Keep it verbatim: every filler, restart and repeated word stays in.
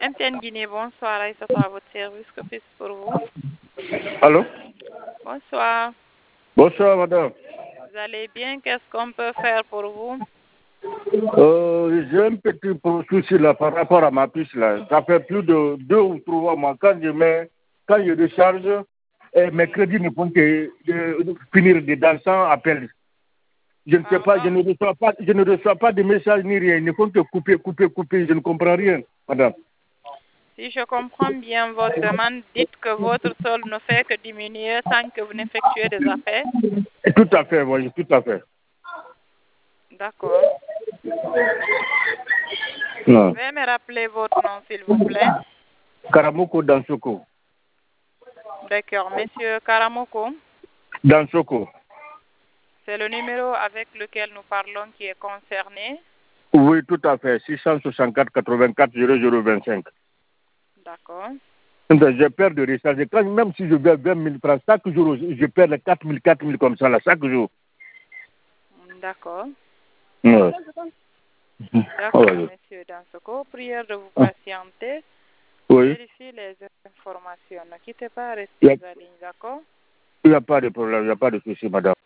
M T N Guinée, bonsoir. Aïssa à votre service. Que puis-je pour vous? Allô? Bonsoir. Bonsoir, madame. Vous allez bien? Qu'est-ce qu'on peut faire pour vous? Euh, J'ai un petit souci là par rapport à ma puce là. Ça fait plus de deux ou trois mois. Quand je mets, quand je décharge, et mes crédits ne font que de, finir dedans sans appel. Je ne sais pas, je ne reçois pas, je ne reçois pas de messages ni rien. Ils ne font que couper, couper, couper. Je ne comprends rien, madame. Si je comprends bien votre demande, dites que votre solde ne fait que diminuer sans que vous n'effectuez des appels. Tout à fait, oui, tout à fait. D'accord. Non. Veuillez me rappeler votre nom, s'il vous plaît. Karamoko Dansoko. D'accord. Monsieur Karamoko, Dansoko. c'est le numéro avec lequel nous parlons qui est concerné. Oui, tout à fait. six cent soixante-quatre quatre-vingt-quatre zéro zéro vingt-cinq. D'accord. Je perds de recharge. Quand, même si je vais vingt mille francs, chaque jour, je perds les quatre mille, quatre mille comme ça, là, chaque jour. D'accord. Ouais. D'accord, Ouais. monsieur Dansoko. Prière de vous patienter. Oui. Vérifiez les informations. Ne quittez pas, Il restez en ligne, d'accord? n'y a pas de problème, il n'y a pas de souci, madame.